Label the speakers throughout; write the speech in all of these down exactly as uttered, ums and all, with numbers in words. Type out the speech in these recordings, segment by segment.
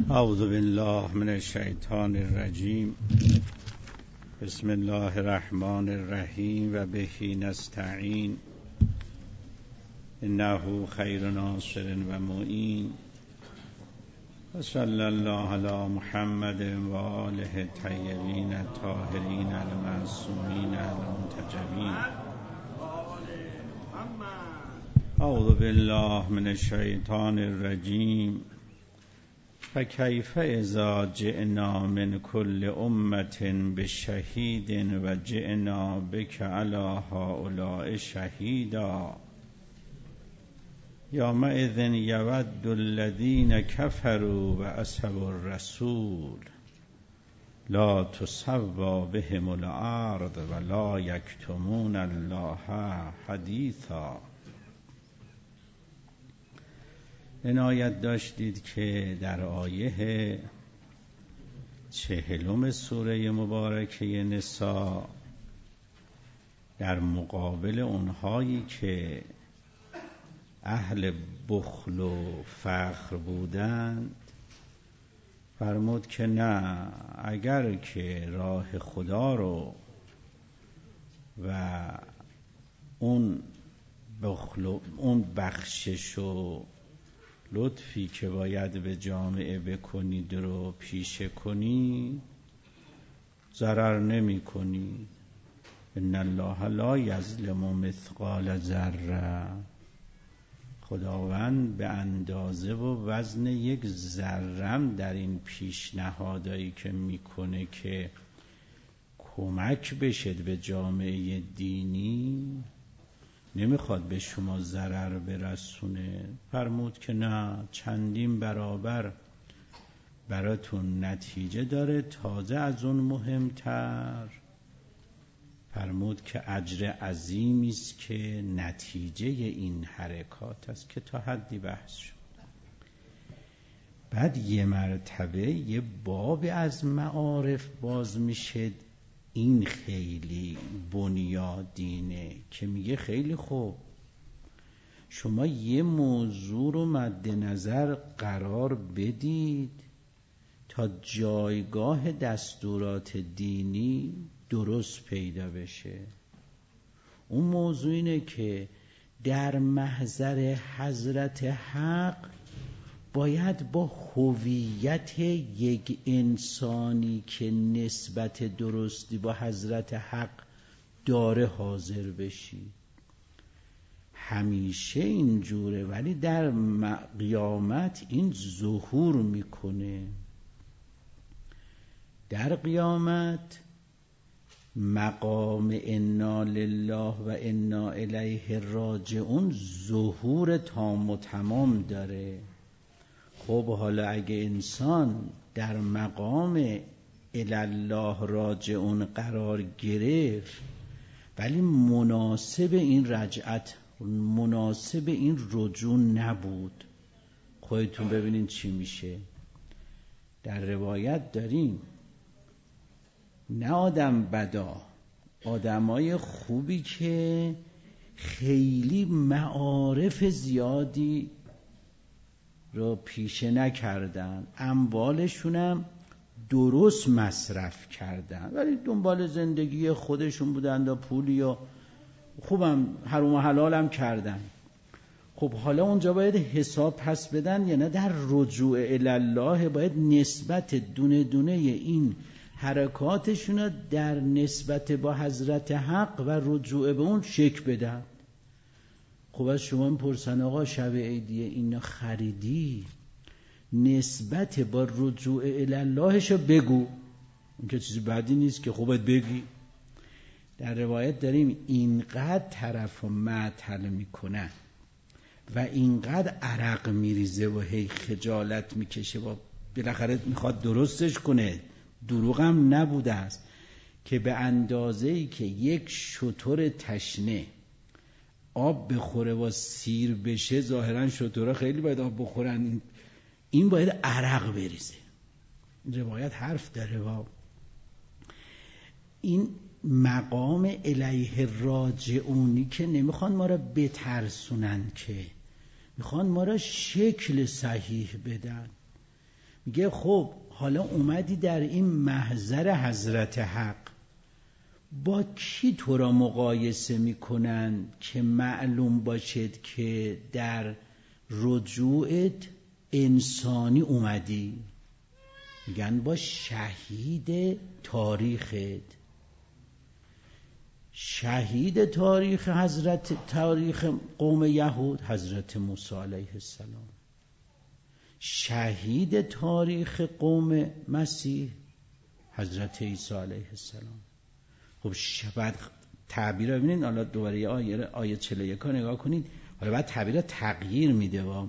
Speaker 1: اعوذ بالله من الشیطان الرجیم. بسم الله الرحمن الرحیم و به نستعین. انه خیر ناصر و معین. و صلی الله علی محمد و آله الطیبین الطاهرین المعصومین المنتجبین. اعوذ بالله من الشیطان الرجیم. فکیف اذا جئنا من کل امة بشهید و جئنا بک علی هؤلاء شهیدا یومئذ یود الذین کفروا و عصوا الرسول لا تسوی بهم الارض ولا یکتمون الله حدیثا. عنایت داشتید که در آیه چهلم سوره مبارکه نساء در مقابل اونهایی که اهل بخل و فخر بودند فرمود که نه، اگر که راه خدا رو و اون بخل و اون بخشش و لطفی که باید به جامعه بکنید رو پیشه کنید ضرر نمی کنید. ان الله لا یظلم مثقال ذره. خداوند به اندازه و وزن یک ذرم در این پیشنهادایی که میکنه که کمک بشد به جامعه دینی نمیخواد به شما ضرر برسونه. فرمود که نه، چندین برابر براتون نتیجه داره. تازه از اون مهمتر فرمود که اجر عظیمی است که نتیجه این حرکات است که تا حدی بحث شد. بعد یه مرتبه یه باب از معارف باز میشه. این خیلی بنیادینه که میگه خیلی خوب، شما یه موضوع رو مد نظر قرار بدید تا جایگاه دستورات دینی درست پیدا بشه. اون موضوع اینه که در محضر حضرت حق باید با هویت یک انسانی که نسبت درستی با حضرت حق داره حاضر بشی. همیشه اینجوره، ولی در قیامت این ظهور میکنه. در قیامت مقام انا لله و انا الیه راجعون ظهور تام و تمام داره. خب حالا اگه انسان در مقام الله راجعون قرار گرفت ولی مناسب این رجعت، مناسب این رجوع نبود، خودتون ببینین چی میشه. در روایت داریم نه آدم بدا، آدمای خوبی که خیلی معارف زیادی رو پیشه نکردن، اموالشونم درست مصرف کردن ولی دنبال زندگی خودشون بودن و پولی و خوبم حرام و حلالم کردن. خب حالا اونجا باید حساب پس بدن یا نه؟ در رجوع الله باید نسبت دونه دونه این حرکاتشون در نسبت با حضرت حق و رجوع به اون شک بدن. خب از شما میپرسن آقا شب عیدیه اینا خریدی، نسبت با رجوع اللهشو بگو. اون که چیزی بدی نیست که خوبت بگی. در روایت داریم اینقدر طرف و معطل میکنن و اینقدر عرق میریزه و هی خجالت میکشه و بالاخره میخواد درستش کنه، دروغ هم نبوده است، که به اندازه‌ای که یک شتر تشنه آب بخوره و سیر بشه، ظاهرا شترها خیلی باید آب بخورن، این باید عرق بریزه. روایت حرف داره. و این مقام الیه راجعونی که نمیخوان ما را بترسونن، که میخوان ما را شکل صحیح بدن. میگه خب حالا اومدی در این محضر حضرت حق، با کی تو را مقایسه میکنن که معلوم باشد که در رجوعت انسانی اومدی؟ میگن با شهید تاریخت. شهید تاریخ حضرت تاریخ قوم یهود حضرت موسی علیه السلام، شهید تاریخ قوم مسیح حضرت عیسی علیه السلام. خب بعد تعبیر رو ببینید، حالا دوباره آیه آیه چهل و یک رو نگاه کنید، حالا بعد تعبیر تغییر میده. و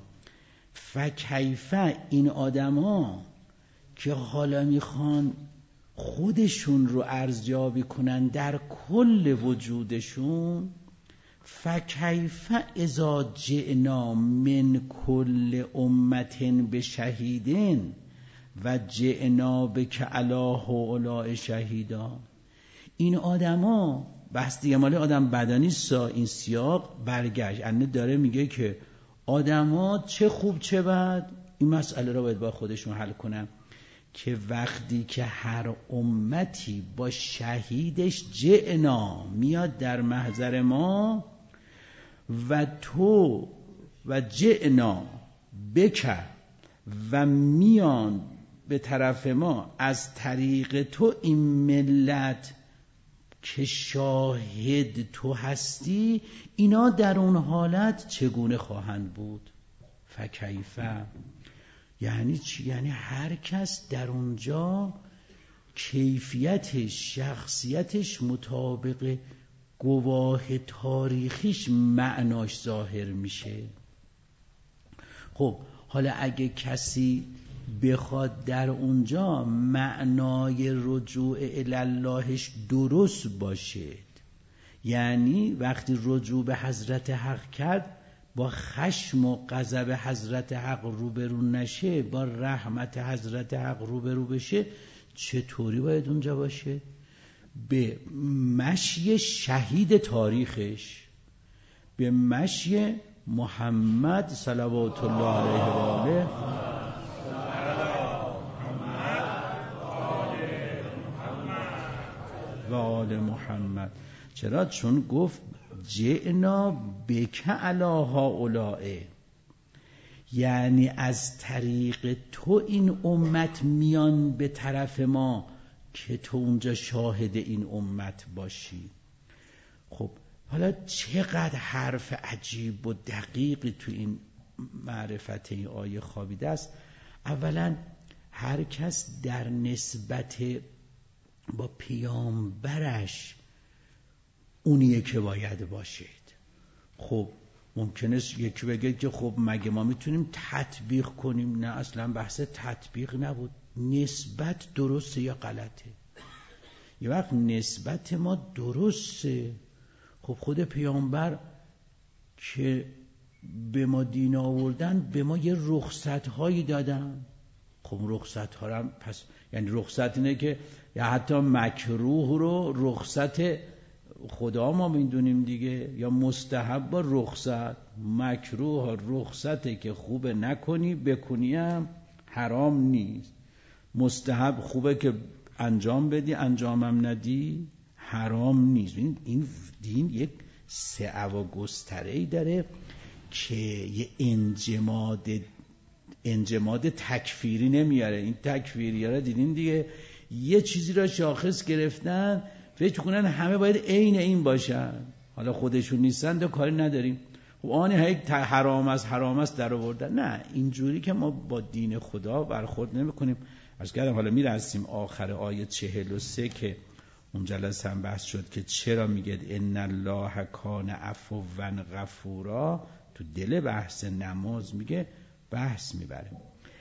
Speaker 1: فکیفه این آدما که حالا میخوان خودشون رو ارزیابی کنن در کل وجودشون، فکیف اذا جئنا من کل امت بشهیدین و جئنا بک علی هؤلاء شهیدا. این آدما بس دیگه مال آدم بدنی سا، این سیاق برگشت انه داره میگه که آدما چه خوب چه بد، این مسئله رو باید با خودشون حل کنن که وقتی که هر امتی با شهیدش جئنا میاد در محضر ما و تو و جئنا بک و میان به طرف ما از طریق تو این ملت که شاهد تو هستی، اینا در اون حالت چگونه خواهند بود؟ فکیفه یعنی چی؟ یعنی هر کس در اونجا کیفیتش، شخصیتش مطابق گواه تاریخیش معناش ظاهر میشه. خب حالا اگه کسی بخواد در اونجا معنای رجوع الاللهش درست باشه، یعنی وقتی رجوع به حضرت حق کرد با خشم و غضب حضرت حق روبرو نشه، با رحمت حضرت حق روبرو بشه، چطوری باید اونجا باشه؟ به مشی شهید تاریخش، به مشی محمد صلوات الله علیه و آله و آل محمد. چرا؟ چون گفت جئنا بک علی هؤلاء، یعنی از طریق تو این امت میان به طرف ما که تو اونجا شاهد این امت باشی. خب حالا چقدر حرف عجیب و دقیقی تو این معرفت این آیه خوابیده است. اولا هر کس در نسبت با پیامبرش اونیه که باید باشید. خب ممکنه یکی بگه که خب مگه ما میتونیم تطبیق کنیم؟ نه، اصلا بحث تطبیق نبود، نسبت درسته یا غلطه. یه وقت نسبت ما درسته، خب خود پیامبر که به ما دین آوردن به ما یه رخصت هایی دادن. خب رخصت ها هم پس یعنی رخصت اینه که یا حتی مکروه رو رخصت خدا ما میدونیم دیگه، یا مستحب با رخصت، مکروه ها رخصته که خوبه نکنی، بکنی هم حرام نیست، مستحب خوبه که انجام بدی، انجامم ندی حرام نیست. این این دین یک سعه و گستره‌ای داره که یه انجماد انجماد تکفیری نمیاره. این تکفیری ها دیدین دیگه، یه چیزی را شاخص گرفتن فکر کنن همه باید عین این باشن، حالا خودشون نیستن دو کاری نداریم. خب آن یک حرام است حرام است در آوردن. نه، اینجوری که ما با دین خدا برخورد نمی کنیم. عرض کردم حالا میرسیم آخر آیه چهل و سه که اون جلسه هم بحث شد که چرا میگه ان الله کان عفوا غفورا، تو دل بحث نماز میگه بحث میبره.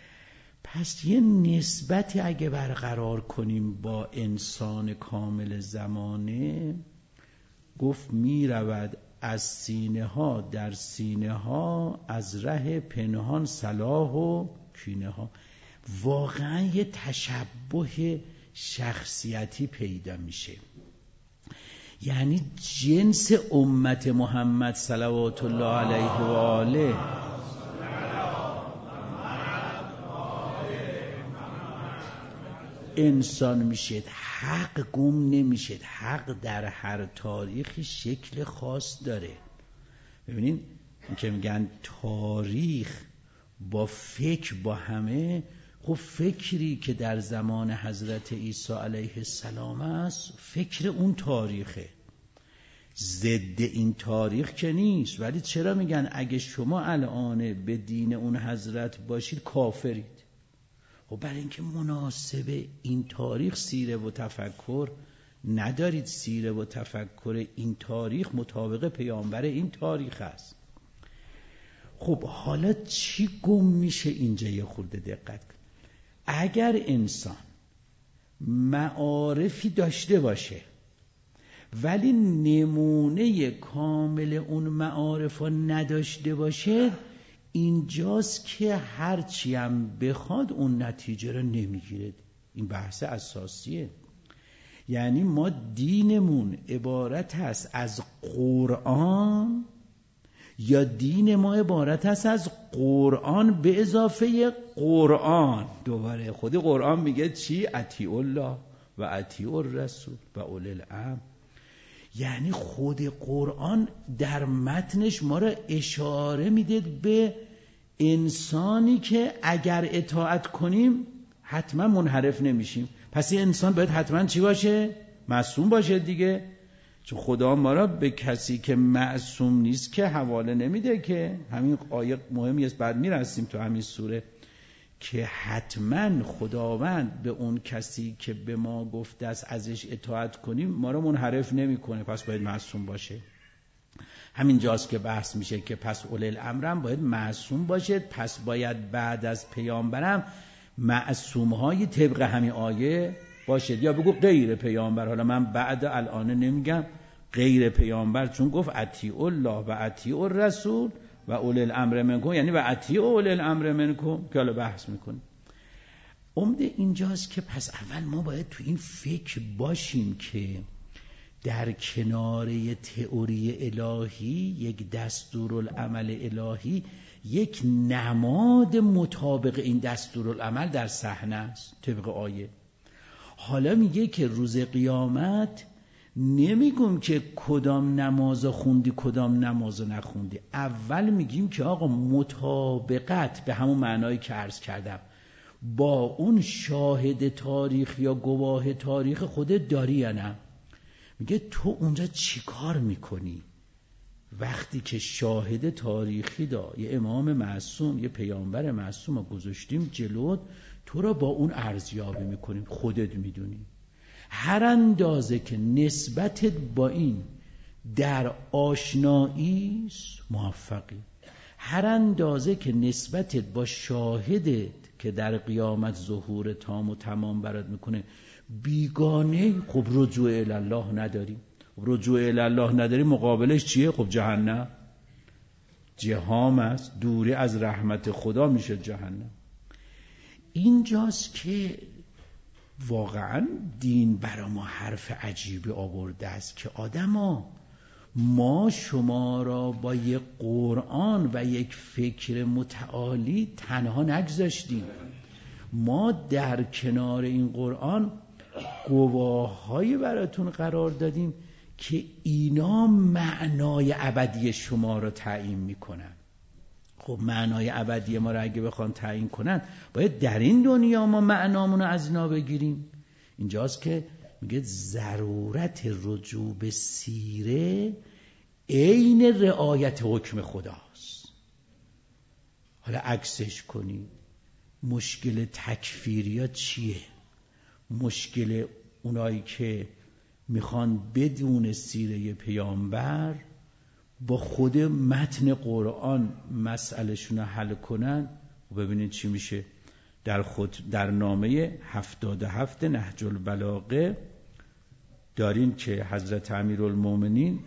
Speaker 1: پس یه نسبتی اگه برقرار کنیم با انسان کامل زمانه، گفت میرود از سینه ها در سینه ها، از ره پنهان صلاح و کینه ها. واقعا یه تشبه شخصیتی پیدا میشه. یعنی جنس امت محمد صلوات الله علیه و آله انسان میشید حق گم نمیشید. حق در هر تاریخی شکل خاص داره. ببینین این که میگن تاریخ با فکر با همه، خب فکری که در زمان حضرت عیسی علیه السلام است فکر اون تاریخه، ضد این تاریخ که نیست. ولی چرا میگن اگه شما الان به دین اون حضرت باشید کافرید؟ خب برای اینکه مناسب این تاریخ سیره و تفکر ندارید. سیره و تفکر این تاریخ مطابق پیامبر این تاریخ است. خب حالا چی گم میشه اینجا؟ یه خورده دقت کن. اگر انسان معارفی داشته باشه ولی نمونه کامل اون معارف رو نداشته باشه، اینجاست که هرچی هم بخواد اون نتیجه رو نمیگیره. این بحث اساسیه. یعنی ما دینمون عبارت هست از قرآن یا دین ما عبارت هست از قرآن به اضافه قرآن. دوباره خود قرآن میگه چی؟ اطیعوا الله و اطیعوا الرسول و اولی الامر. یعنی خود قرآن در متنش ما را اشاره میده به انسانی که اگر اطاعت کنیم حتما منحرف نمیشیم. پس این انسان باید حتما چی باشه؟ معصوم باشه دیگه. چون خدا ما را به کسی که معصوم نیست که حواله نمیده که. همین آیه مهمی است، بعد میرسیم تو همین سوره که حتما خداوند به اون کسی که به ما گفته است ازش اطاعت کنیم ما را منحرف نمیکنه، پس باید معصوم باشه. همین جاست که بحث میشه که پس اولی الامر هم باید معصوم باشه، پس باید بعد از پیامبرم معصوم های طبق همین آیه باشه. یا بگو غیر پیامبر. حالا من بعد الان نمیگم غیر پیامبر، چون گفت اطیعوا الله و اطیعوا الرسول و اولی الامر منکم، یعنی و اطیعوا اولی الامر منکم که حالا بحث میکنیم. عمده اینجاست که پس اول ما باید تو این فکر باشیم که در کناره تئوری الهی یک دستورالعمل الهی، یک نماد مطابق این دستورالعمل در صحنه است طبق آیه. حالا میگه که روز قیامت نمیگم که کدام نماز خوندی کدام نماز نخوندی. اول میگیم که آقا مطابقت به همون معنایی که عرض کردم با اون شاهد تاریخ یا گواه تاریخ خودت داری یا نه. میگه تو اونجا چی کار میکنی وقتی که شاهد تاریخی دا یه امام معصوم، یه پیامبر معصوم رو گذاشتیم جلوت، تو را با اون ارزیابی میکنیم، خودت میدونی. هر اندازه که نسبتت با این در آشنایی موفقی، هر اندازه که نسبتت با شاهدت که در قیامت ظهور تام و تمام برات میکنه بیگانه، خب رجوع الی الله نداریم. رجوع الی الله نداریم مقابلش چیه؟ خب جهنم. جهام است، دوری از رحمت خدا میشه جهنم. اینجاست که واقعا دین برای ما حرف عجیبی آورده است که آدما ما شما را با یک قرآن و یک فکر متعالی تنها نگذاشتیم. ما در کنار این قرآن گواه‌هایی براتون قرار دادیم که اینا معنای ابدی شما را تعیین میکنن. خب معنای ابدی ما را اگه بخوان تعیین کنن باید در این دنیا ما معنامون رو از اینا بگیریم. اینجاست که میگه ضرورت رجوع به سیره عین رعایت حکم خداست. حالا عکسش کنی مشکل تکفیریا چیه؟ مشکل اونایی که میخوان بدون سیره پیامبر با خود متن قرآن مسئلهشون رو حل کنن. و ببینید چی میشه در خود در نامه هفتاد و هفت نهج البلاغه دارین که حضرت امیرالمومنین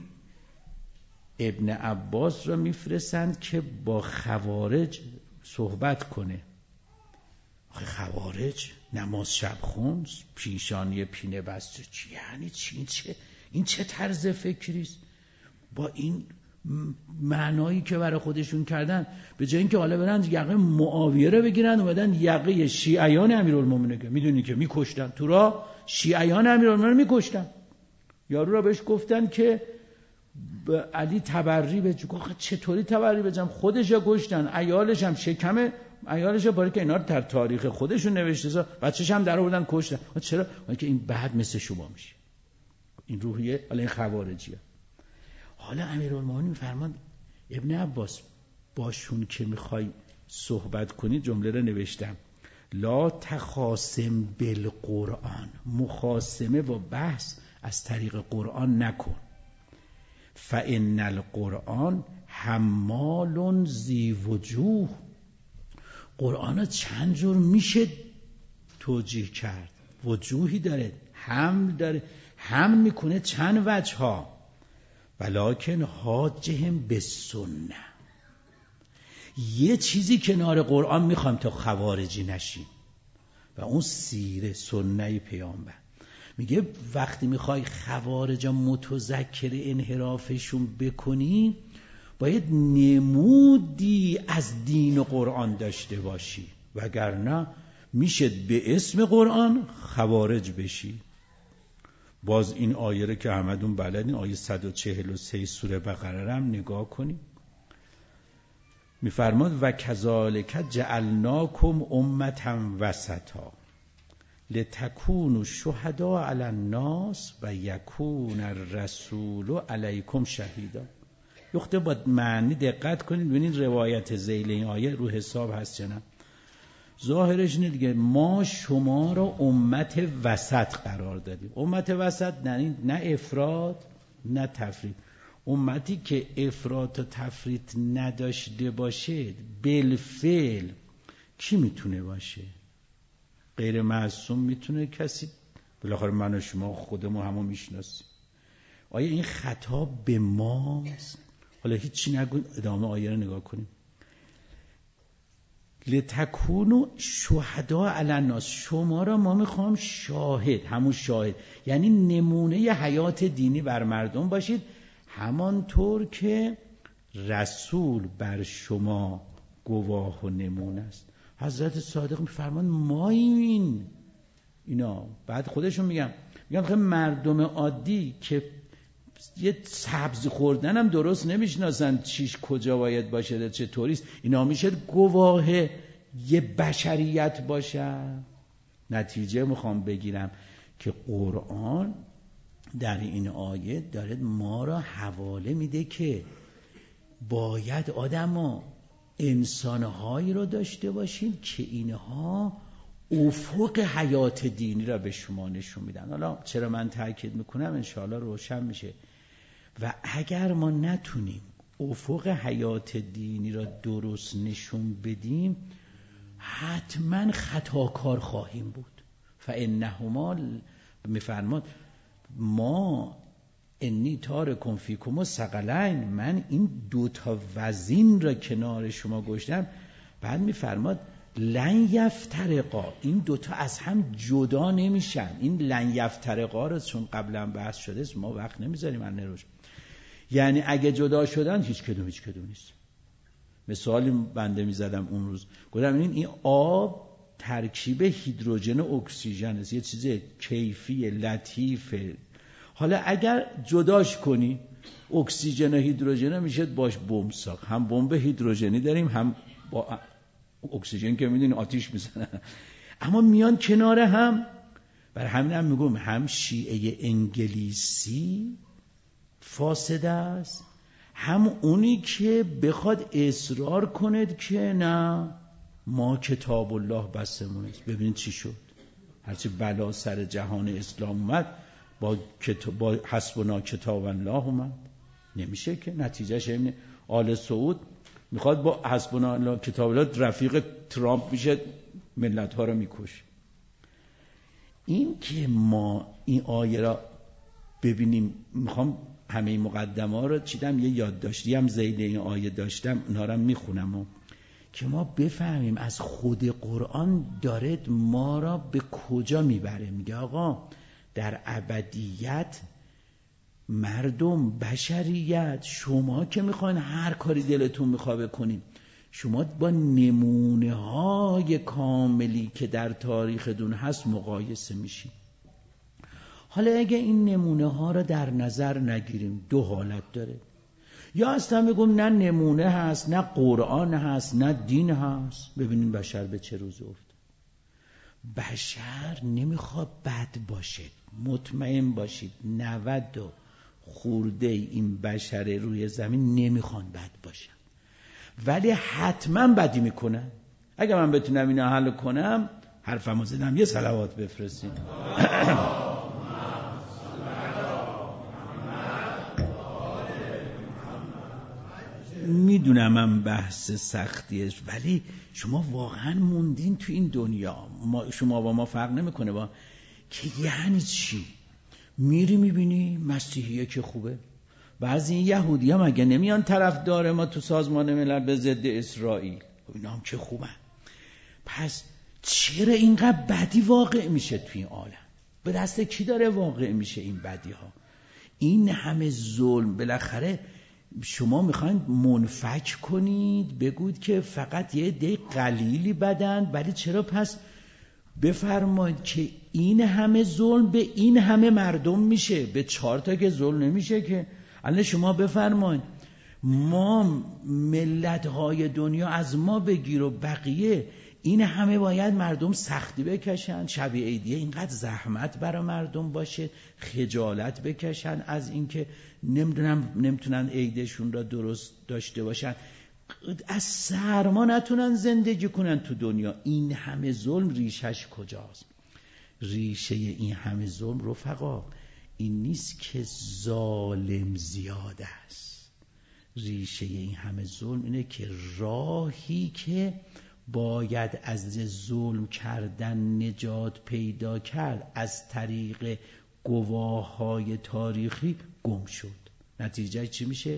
Speaker 1: ابن عباس را میفرستند که با خوارج صحبت کنه. آخه خوارج نماز شب خوند، پیشانی پینه بسته، چی یعنی چی؟ این چه این چه طرز فکریست؟ با این معنایی که برای خودشون کردن، به جای اینکه حالا برن یقه معاویه رو بگیرن اومدن یقه شیعیان امیرالمومنین که میدونی که میکشتن تو را، شیعیان امیرالمومنین میکشتن. یارو را بهش گفتن که علی تبری بهش گفت چطوری تبری بجم، خودش یا کشتن، عیالش هم شکم عیالش برای که اینا رو در تاریخ خودشون نوشته، بچه‌ش هم در آوردن کشتن. چرا؟ برای که این بعد مثل شما میشه، این روحیه. حالا این خوارجیه. حالا امیرالمومنین فرمان ابن عباس باشون که میخوای صحبت کنی جمله رو نوشتم، لا تخاصم بالقرآن، مخاصمه و بحث از طریق قرآن نکن. فإن القرآن حمال ذی وجوه، قرآن چند جور میشه توجیه کرد، وجوهی داره، حمل داره، حمل میکنه چند وجه ها. ولکن حاجهم بالسنه، یه چیزی کنار قرآن میخوایم تا خوارجی نشیم و اون سیره سنه پیامبر. میگه وقتی میخوای خوارجا متذکر انحرافشون بکنی باید نمودی از دین و قرآن داشته باشی، وگرنه میشه به اسم قرآن خوارج بشی. باز این آیه رو که همدون بلدین، آیه صد و چهل و سه سوره بقره هم نگاه کنیم. میفرماد و کذالک جعلناکم امة وسطا لتکونوا شهداء علی الناس و یکون الرسول علیکم شهیدا. یخته با معنی دقت کنید ببینید روایت ذیل این آیه رو حساب هست چه نه. ظاهرش اینه دیگه، ما شما را امت وسط قرار دادیم. امت وسط نه نه افراط نه تفرید. امتی که افراط و تفرید نداشته باشه بالفعل کی میتونه باشه؟ غیر معصوم میتونه کسی؟ بالاخره من و شما خودمون همو میشناسیم. آیا این خطاب به ماست؟ حالا هیچی نگو، ادامه آیه رو نگاه کنیم. لتکونوا شهداء علی الناس، شما را ما میخوام شاهد، همون شاهد یعنی نمونه ی حیات دینی بر مردم باشید، همانطور که رسول بر شما گواه و نمونه است. حضرت صادق میفرمان ما این اینا بعد خودشون میگم میگم که مردم عادی که یه سبزی خوردن هم درست نمیشناسن چیش کجا باید باشه چطوریست، اینا میشه گواه یه بشریت باشه. نتیجه میخوام بگیرم که قرآن در این آیه داره ما را حواله میده که باید آدما انسانهایی رو داشته باشین که اینها افق حیات دینی را به شما نشون میدن. حالا چرا من تاکید میکنم انشاءالله روشن میشه. و اگر ما نتونیم افق حیات دینی را درست نشون بدیم حتما خطاکار خواهیم بود. فانهما میفرماد ما انی تارکم فیکم الثقلین، من این دوتا وزین را کنار شما گذاشتم. بعد میفرماد لن یفترقا، این دوتا از هم جدا نمیشن. این لن یفترقا رو چون قبلا بحث شده ما وقت نمیذاریم من نروش، یعنی اگه جدا شدن هیچ کدوم هیچ کدوم نیست. مثالی بنده میزدم اون روز، گفتم این این آب ترکیب هیدروژن و اکسیژن است، یه چیز کیفی لطیفه. حالا اگر جداش کنی اکسیژن و هیدروژن میشه باش بمب ساخت. هم بمب هیدروژنی داریم هم با اکسیژن که میدونی آتیش میزنن، اما میان کنار هم. بر همین هم میگم هم شیعه انگلیسی فاسد است، هم اونی که بخواد اصرار کند که نه ما کتاب الله بسمون است. ببینید چی شد، هرچی بلا سر جهان اسلام اومد با, کتاب با حسبنا کتاب الله اومد. نمیشه که نتیجهش اینه. آل سعود میخواد با حسبنا کتاب الله رفیق ترامپ میشه، ملت ها رو میکشه. این که ما این آیه را ببینیم، میخوام همه این مقدمه ها رو چیدم، یه یادداشتی هم زید این آیه داشتم اونا رو میخونم و که ما بفهمیم از خود قرآن داره ما را به کجا میبره. میگه آقا در ابدیت مردم، بشریت، شما که میخواین هر کاری دلتون میخواد بکنید، شما با نمونه های کاملی که در تاریخ دون هست مقایسه میشید. حالا اگه این نمونه ها رو در نظر نگیریم، دو حالت داره. یا اصلا میگم نه نمونه هست، نه قرآن هست، نه دین هست. ببینید بشر به چه روز افت. بشر نمیخواد بد باشه. مطمئن باشید نود و خورده این بشر روی زمین نمیخوان بد باشن، ولی حتما بدی میکنن. اگه من بتونم اینا حل کنم، حرفمو زدم، یه صلوات بفرستیم. میدونم من بحث سختیش، ولی شما واقعا موندین تو این دنیا. ما شما با ما فرق نمیکنه با که یعنی چی. میری میبینی مسیحیه که خوبه، بعضی یهودی هم اگه نمیان طرفدار ما تو سازمان ملل به ضد اسرائیل، اینا هم که خوبن. پس چرا اینقدر بدی واقع میشه تو این عالم؟ به دست کی داره واقع میشه این بدی ها؟ این همه ظلم. بالاخره شما میخواین منفک کنید، بگوید که فقط یه عده قلیلی بدن، ولی چرا پس بفرمایید که این همه ظلم به این همه مردم میشه؟ به چهار تا که ظلم نمیشه که. الان شما بفرمایید ما ملت‌های دنیا از ما بگیر و بقیه این همه باید مردم سختی بکشن، شب عیدیه اینقدر زحمت برای مردم باشه، خجالت بکشن از اینکه نمیدونم نمیتونن عیدشون را درست داشته باشن، از سرما نتونن زندگی کنن تو دنیا. این همه ظلم ریشش کجاست؟ ریشه این همه ظلم رفقا این نیست که ظالم زیاد است. ریشه این همه ظلم اینه که راهی که باید از ظلم کردن نجات پیدا کرد از طریق گواههای تاریخی گم شد. نتیجه چی میشه؟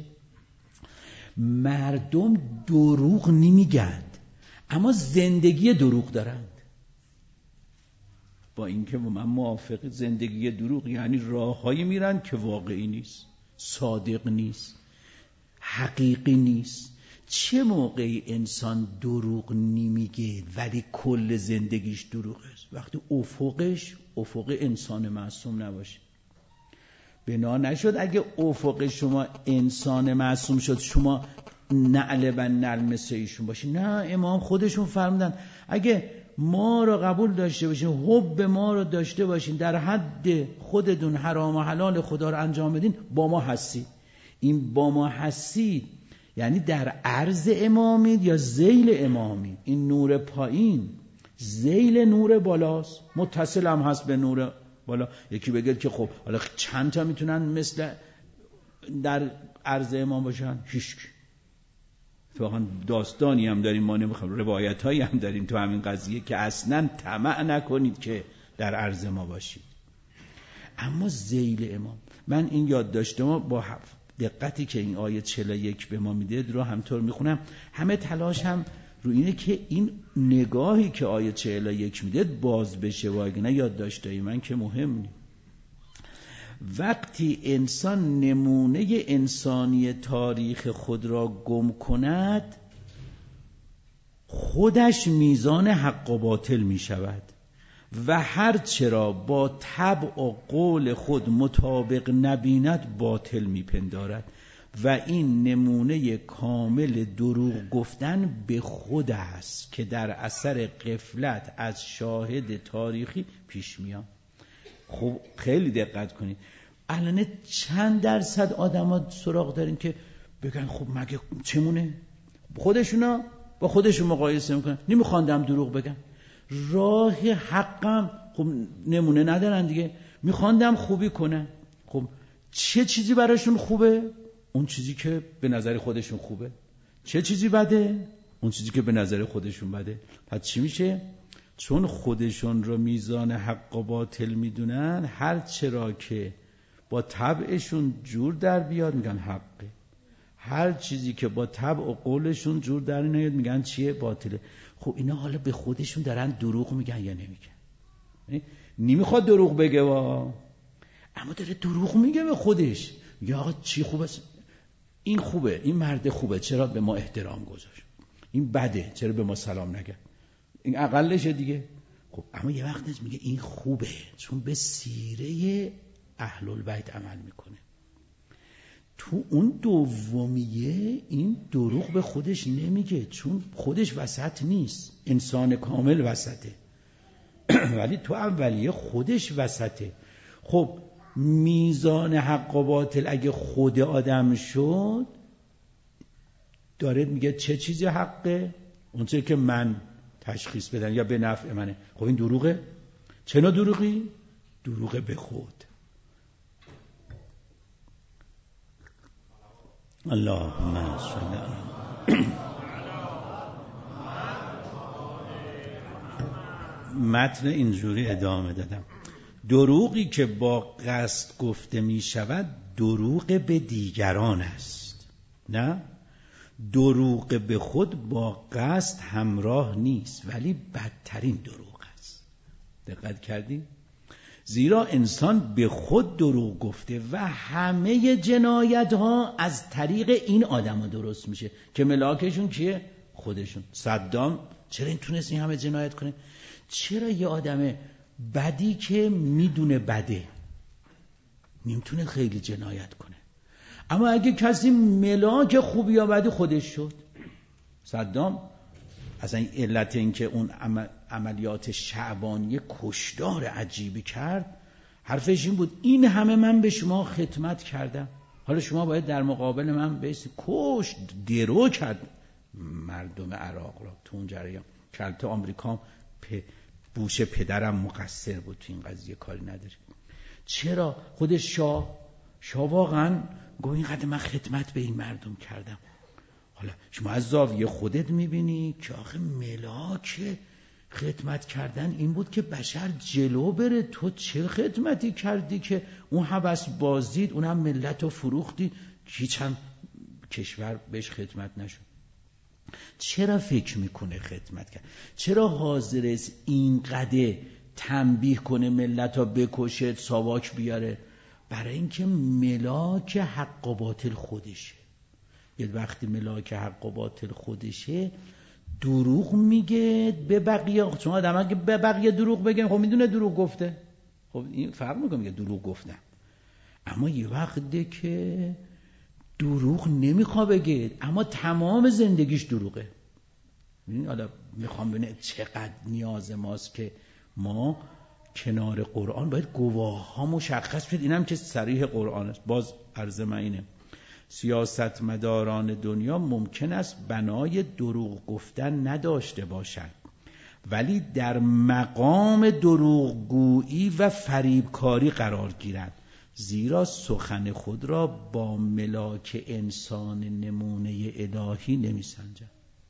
Speaker 1: مردم دروغ نمیگند اما زندگی دروغ دارند. با اینکه من موافق زندگی دروغ یعنی راههایی میرن که واقعی نیست، صادق نیست، حقیقی نیست. چه موقعی انسان دروغ نمیگه ولی کل زندگیش دروغ است؟ وقتی افقش افق انسان معصوم نباشه. بنا نشد اگه افق شما انسان معصوم شد شما نعل و نعل مثل ایشون باشی. نه، امام خودشون فرمودن اگه ما رو قبول داشته باشین، حب ما رو داشته باشین، در حد خودتون حرام و حلال خدا رو انجام بدین، با ما هستید. این با ما هستید یعنی در عرض امامید یا ذیل امامید. این نور پایین ذیل نور بالاست، متصل هم هست به نور بالا. یکی بگه که خب حالا چند تا میتونن مثل در عرض امام باشن؟ هیچ. واقعا داستانی هم داریم، ما نمیخوام، روایت هایی هم داریم تو همین قضیه که اصلا طمع نکنید که در عرض ما باشید. اما ذیل امام، من این یاد داشتم با دقتی که این آیه چهل و یک به ما میده رو همطور میخونم. همه تلاش هم رو اینه که این نگاهی که آیه چهل و یک میده باز بشه، واگه یاد داشته من که مهم نی. وقتی انسان نمونه انسانی تاریخ خود را گم کند، خودش میزان حق و باطل می شود و هر چرا با طبع و قول خود مطابق نبیند باطل می پندارد و این نمونه کامل دروغ گفتن به خود است که در اثر غفلت از شاهد تاریخی پیش میاد. خب خیلی دقت کنید، الان چند درصد آدما سراغ دارین که بگن خب مگه چمونه؟ خودشونا با خودشون مقایسه میکنن، نمیخواندم دروغ بگن، راه حقم خب نمونه ندارن دیگه، میخواندم خوبی کنن. خب چه چیزی براشون خوبه؟ اون چیزی که به نظر خودشون خوبه. چه چیزی بده؟ اون چیزی که به نظر خودشون بده. پس چی میشه؟ چون خودشون رو میزان حق و باطل میدونن، هر چرا که با طبعشون جور در بیاد میگن حقه، هر چیزی که با طبع و قولشون جور در نیاد میگن چیه؟ باطله. خب اینا حالا به خودشون دارن دروغ میگن یا نمیگن؟ نمیخواد دروغ بگه وا، اما داره دروغ میگه به خودش. میگه آقا چی خوبه؟ این خوبه، این مرد خوبه، چرا به ما احترام گذاشت؟ این بده، چرا به ما سلام نکرد؟ این اقلشه دیگه. خب اما یه وقت نیست میگه این خوبه چون به سیره اهل البیت عمل میکنه. تو اون دومیه این دروغ به خودش نمیگه چون خودش وسط نیست، انسان کامل وسطه. ولی تو اولیه خودش وسطه. خب میزان حق و باطل اگه خود آدم شد داره میگه چه چیزی حقه؟ اون چیزی که من تشخیص بدن یا به نفع منه. خب این دروغه. چه نوع دروغی؟ دروغ به خود. اللهم صل علی متن اینجوری ادامه دادم. دروغی که با قصد گفته می شود دروغ به دیگران است، نه دروغ به خود با قصد همراه نیست، ولی بدترین دروغ است. دقت کردی؟ زیرا انسان به خود دروغ گفته و همه جنایت ها از طریق این آدم ها درست میشه که ملاکشون کیه؟ خودشون. صدام چرا این تونست این همه جنایت کنه؟ چرا یه آدم بدی که میدونه بده نمیتونه خیلی جنایت کنه؟ اما اگه کسی ملاک خوبی یا بدی خودش شد. صدام اصلا این علت این که اون عمل عملیات شعبانی کشدار عجیبی کرد حرفش این بود این همه من به شما خدمت کردم، حالا شما باید در مقابل من بیستی. کشت، درو کرد مردم عراق را تو اون جریان. کلت آمریکا پ... بوش پدرم مقصر بود تو این قضیه، کاری نداری. چرا؟ خودش شاه شاه واقعا گوه اینقدر من خدمت به این مردم کردم. حالا شما از زاویه خودت میبینی که آخه ملاک خدمت کردن این بود که بشر جلو بره. تو چه خدمتی کردی که اون هوس بازدید، اون هم ملت رو فروختی، هیچ هم کشور بهش خدمت نشد. چرا فکر میکنه خدمت کرد؟ چرا حاضر است اینقدر تنبیه کنه ملت ها بکشه ساواک بیاره؟ برای اینکه ملاک حق و باطل خودشه. یه وقتی ملاک حق و باطل خودشه دروغ میگه به بقیه. چون آدم اگه به بقیه دروغ بگن خب میدونه دروغ گفته، خب این فرق میکنه میگه دروغ گفتم. اما یه وقته که دروغ نمیخواد بگه اما تمام زندگیش دروغه. حالا میخوام ببینه چقدر نیاز ماست که ما کنار قرآن باید گواه ها مشخص شد. اینم که صریح قرآن است. باز عرض من اینه سیاست مداران دنیا ممکن است بنای دروغ گفتن نداشته باشند ولی در مقام دروغگویی و فریبکاری قرار گیرند، زیرا سخن خود را با ملاک انسان نمونه الهی نمیسنجند.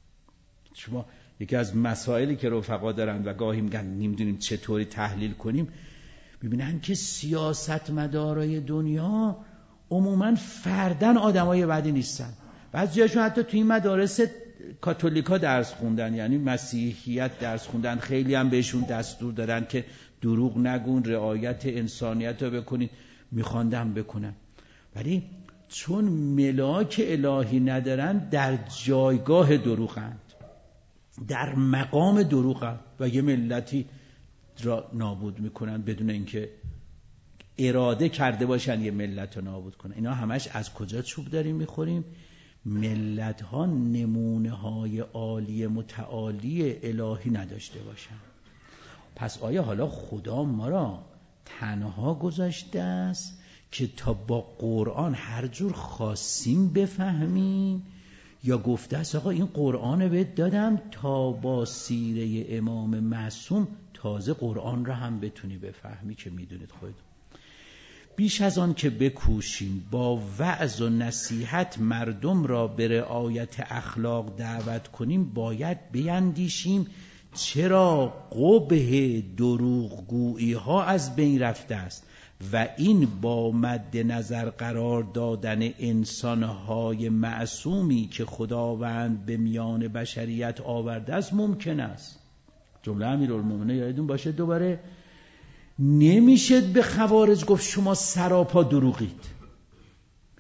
Speaker 1: شما یکی از مسائلی که رفقا دارن و گاهی میگن نمیدونیم چطوری تحلیل کنیم، ببینن که سیاست مدارای دنیا عموماً فردن آدمای بدی نیستن. بعضیاشون حتی توی این مدارس کاتولیکا درس خوندن، یعنی مسیحیت درس خوندن، خیلی هم بهشون دستور دادن که دروغ نگون، رعایت انسانیت رو بکنین، میخواندن بکنن. ولی چون ملاک الهی ندارن در جایگاه دروغند، در مقام دروغند و یه ملتی را نابود میکنن بدون اینکه اراده کرده باشن یه ملت رو نابود کنن. اینا همش از کجا چوب داریم میخوریم؟ ملت ها نمونه های عالی متعالی الهی نداشته باشن. پس آیا حالا خدا ما را تنها گذاشته است که تا با قرآن هر جور خواستیم بفهمیم، یا گفته است آقا این قرآن بهت دادم تا با سیره امام معصوم تازه قرآن را هم بتونی بفهمی که میدونید خودتون. بیش از آن که بکوشیم با وعظ و نصیحت مردم را به رعایت اخلاق دعوت کنیم، باید بیندیشیم چرا قبح دروغگویی ها از بین رفته است و این با مد نظر قرار دادن انسانهای معصومی که خداوند به میان بشریت آورده است ممکن است. جمله امیرالمومنین یادتون باشه دوباره، نمیشه به خوارج گفت شما سراپا دروغید.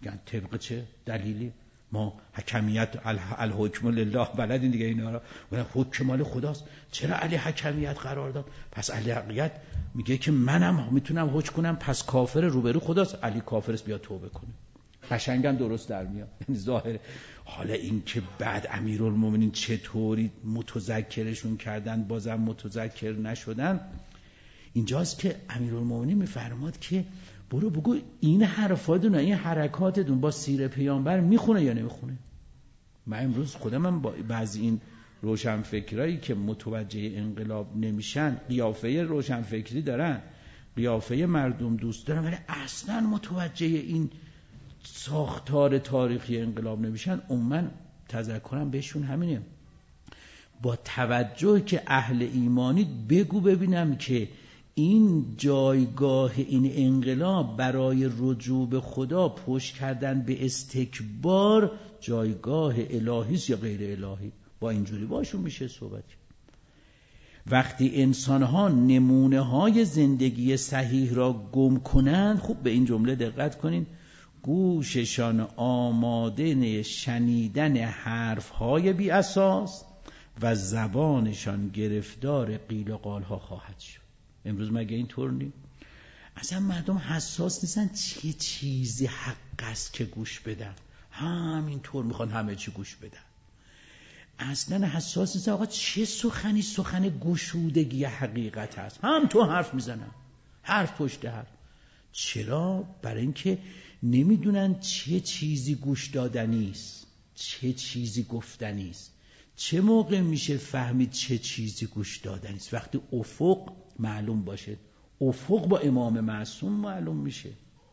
Speaker 1: میگن طبق چه دلیلی؟ ما حکمیت الحکم لله بلدین دیگه اینا رو. میگن حکم مال خداست. چرا علی حکمیت قرار داد؟ پس علی حکمیت میگه که منم میتونم حکم کنم، پس کافر روبرو خداست، علی کافرست، بیا توبه کنه. قشنگم درست در میاد. یعنی ظاهره. حالا این که بعد امیرالمومنین چطوری متذکرشون کردن بازم متذکر نشدن، اینجاست که امیرالمومنین میفرماد که برو بگو این حرفاتون این حرکاتتون با سیر پیامبر میخونه یا نمیخونه. من امروز خودم هم با بعضی این روشنفکرایی که متوجه انقلاب نمیشن، قیافه روشنفکری دارن، قیافه مردم دوست دارن، ولی اصلا متوجه این ساختار تاریخی انقلاب نمیشن، من تذکرم بهشون همینه. با توجه که اهل ایمانی بگو ببینم که این جایگاه این انقلاب برای رجوع به خدا پشت کردن به استکبار جایگاه الهی است یا غیر الهی. با اینجوری باشون میشه صحبت. وقتی انسانها نمونه های زندگی صحیح را گم کنند، خوب به این جمله دقت کنین، گوششان آماده شنیدن حرف های بی اساس و زبانشان گرفتار قیل و قال ها خواهد شد. امروز مگه این طور نیم؟ اصلا مردم حساس نیستن چه چیزی حق است که گوش بدن، همین طور میخوان همه چی گوش بدن. اصلا حساس نیستن آقا چه سخنی سخن گشودگی حقیقت هست، هم تو حرف میزنن، حرف پشت حرف. چرا؟ برای اینکه نمیدونن چه چیزی گوش دادنی است، چه چیزی گفتنی است. چه موقع میشه فهمید چه چیزی گوش دادنی است؟ وقتی افق معلوم باشه. افق با امام معصوم معلوم میشه.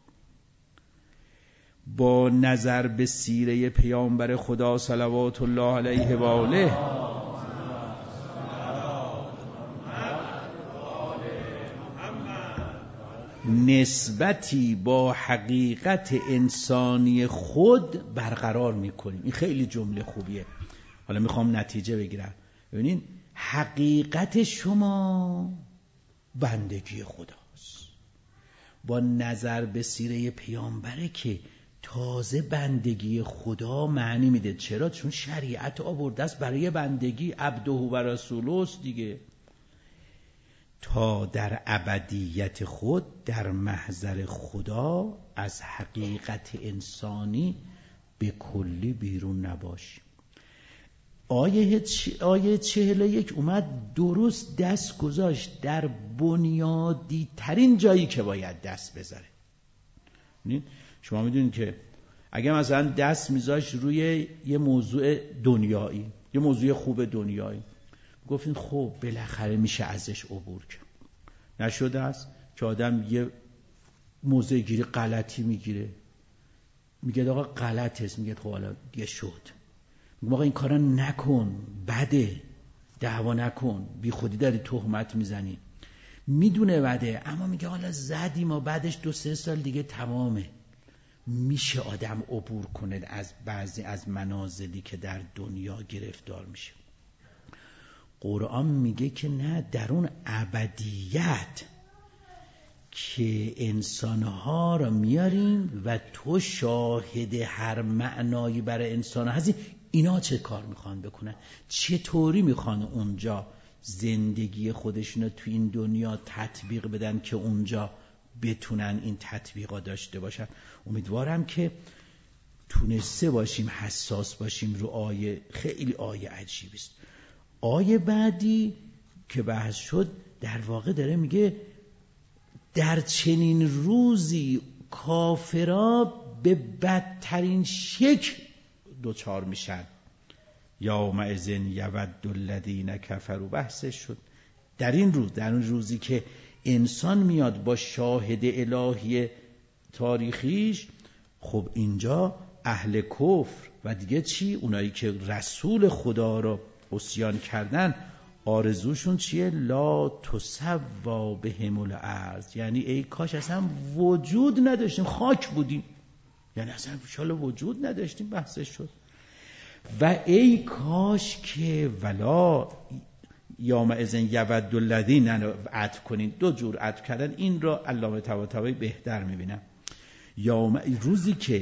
Speaker 1: با نظر به سیره پیامبر خدا صلوات الله علیه و آله نسبتی با حقیقت انسانی خود برقرار میکنیم. این خیلی جمله خوبیه. حالا میخوام نتیجه بگیرم. ببینین حقیقت شما بندگی خداست. با نظر به سیره پیامبره که تازه بندگی خدا معنی میده. چرا؟ چون شریعت آورده است برای بندگی، عبده و رسوله است دیگه. تا در ابدیت خود در محضر خدا از حقیقت انسانی به کلی بیرون نباشیم. آیه آیه چهل و یک اومد درست دست گذاشت در بنیادی ترین جایی که باید دست بذاره. شما میدونید که اگه مثلا دست میذاشت روی یه موضوع دنیایی، یه موضوع خوب دنیایی، گفتین خب بالاخره میشه ازش عبور کرد. نشده است که آدم یه موضوع گیری غلطی میگیره، میگه آقا غلط است، میگه خب حالا دیگه شد، میگه آقا این کارا نکن، بده، دعوا نکن، بی خودی داری تهمت میزنی، میدونه بده، اما میگه حالا زدی ما بعدش دو سه سال دیگه تمامه. میشه آدم عبور کنه از بعضی از منازلی که در دنیا گرفتار میشه. قرآن میگه که نه، در اون ابدیت که انسانها را میاریم و تو شاهد هر معنایی برای انسان هستی، اینا چه کار میخوان بکنن؟ چطوری میخوان اونجا زندگی خودشون رو تو این دنیا تطبیق بدن که اونجا بتونن این تطبیقا داشته باشن؟ امیدوارم که تونسته باشیم حساس باشیم رو آیه. خیلی آیه عجیبی است. آیه بعدی که بحث شد در واقع داره میگه در چنین روزی کافرا به بدترین شکل دوچار میشن. یومئذ یود الذین کفروا بحثش شد. در این روز، در اون روزی که انسان میاد با شاهد الهی تاریخیش، خب اینجا اهل کفر و دیگه چی؟ اونایی که رسول خدا رو عصیان کردن، آرزوشون چیه؟ لا تسوا بهم الارض، یعنی ای کاش اصلا وجود نداشتیم، خاک بودیم، یعنی اصلا انشالله وجود نداشتیم. بحثش شد. و ای کاش که ولا یومئذ یود الذین، عطف کنین، دو جور عطف کردن، این را علامه طباطبایی بهتر میبینم. یوم روزی که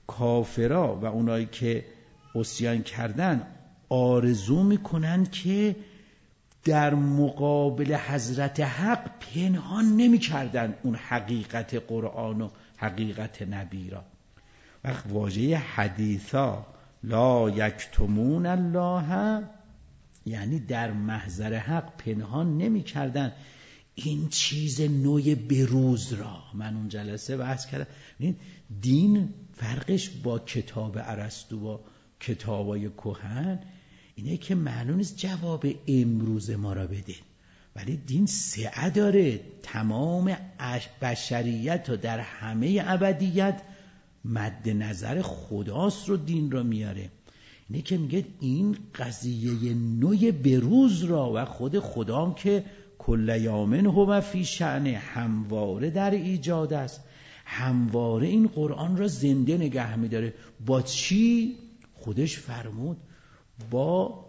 Speaker 1: کافرا و اونایی که عصیان کردن آرزو میکنن که در مقابل حضرت حق پنهان نمیکردن اون حقیقت قرآن و حقیقت نبی را. وقت واژه حدیثا لا یکتمون الله یعنی در محضر حق پنهان نمیکردن این چیز نوع بروز را. من اون جلسه بحث کردم دین فرقش با کتاب ارسطو و کتابای کهن اینه که معلوم نیست جواب امروز ما را بده، ولی دین سعه داره تمام بشریت و در همه ابدیت مد نظر خداست رو دین را میاره. اینه که میگه این قضیه نوع بروز را و خود خدام که کل یومن هو فی شأن همواره در ایجاد است، همواره این قرآن را زنده نگه میداره. با چی؟ خودش فرمود با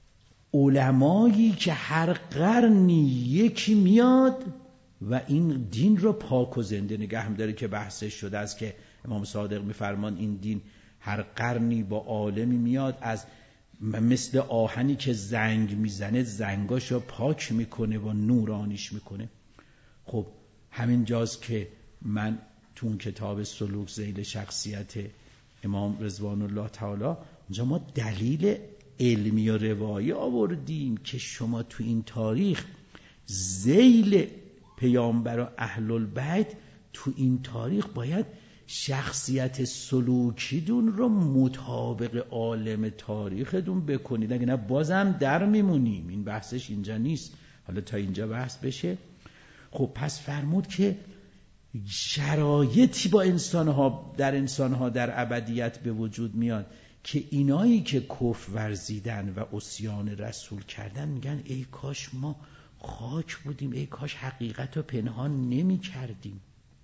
Speaker 1: علمایی که هر قرنی یکی میاد و این دین رو پاک و زنده نگه میداره که بحثش شده است که امام صادق میفرمان این دین هر قرنی با عالمی میاد از مثل آهنی که زنگ میزنه زنگاشو پاک میکنه و نورانیش میکنه. خب همین جاست که من تو اون کتاب سلوک ذیل شخصیت امام رضوان الله تعالی اونجا ما دلیل علمی و روایی آوردیم که شما تو این تاریخ ذیل پیامبر و اهل البیت تو این تاریخ باید شخصیت سلوکیدون رو مطابق عالم تاریختون بکنید، اگه نه بازم در میمونیم. این بحثش اینجا نیست، حالا تا اینجا بحث بشه. خب پس فرمود که شرایطی با انسانها در انسانها در ابدیت به وجود میاد که اینایی که کفر ورزیدن و عصیان رسول کردن میگن ای کاش ما خاک بودیم، ای کاش حقیقت رو پنهان نمی کردیم.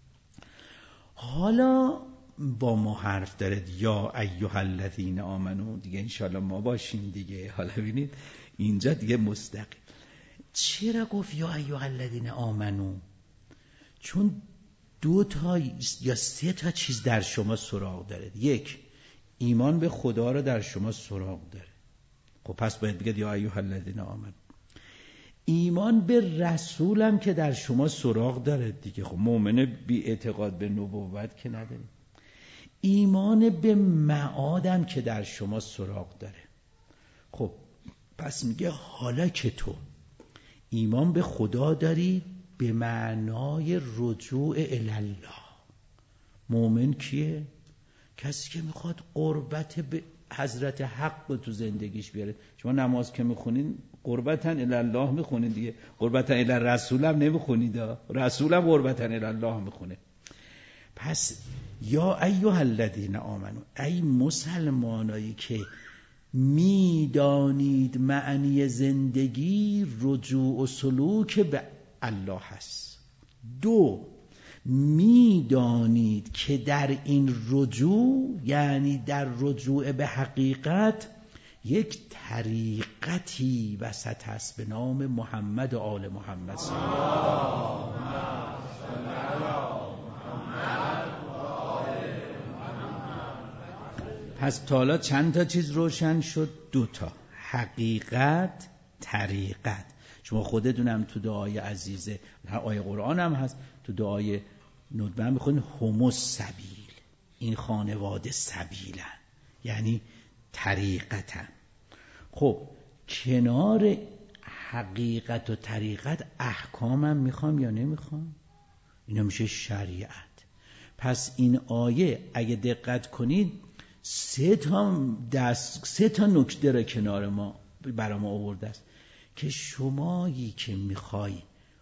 Speaker 1: حالا با ما حرف دارد یا ایها الذین آمنو، دیگه انشالله ما باشیم دیگه. حالا ببینید اینجا دیگه مستقیم چرا گفت یا ایها الذین آمنو؟ چون دو تا یا سه تا چیز در شما سراغ داره. یک، ایمان به خدا رو در شما سراغ داره. خب پس باید بگید یا ایها الذین آمنو. ایمان به رسولم که در شما سراغ داره دیگه. خب مؤمن بی اعتقاد به نبوت که نداره. ایمان به معادم که در شما سراغ داره. خب پس میگه حالا که تو ایمان به خدا داری به معنای رجوع الی الله. مؤمن کیه؟ کسی که میخواد قربت به حضرت حق رو تو زندگیش بیاره. شما نماز که میخونین قربتن الی الله میخونین دیگه، قربتن الی رسول هم نمیخونید، رسول هم قربتن الی الله میخونه. پس یا ایها الذین آمنو، ای مسلمانایی که میدانید معنی زندگی رجوع و سلوک به الله هست. دو، میدانید که در این رجوع یعنی در رجوع به حقیقت یک طریقتی وسط هست به نام محمد و آل محمد صلی الله علیه و پس تا حالا چند تا چیز روشن شد؟ دو تا، حقیقت، طریقت. شما خودتونم تو دعای عزیزه آیه قرآن هم هست، تو دعای ندبه میخونید هم السبیل، این خانواده سبیلن یعنی طریقتن. خب کنار حقیقت و طریقت احکامم میخوام یا نمیخوام؟ اینا میشه شریعت. پس این آیه اگه دقت کنید سه تا دست سه تا نکته را کنار ما برای ما آورده است که شمایی که میخوای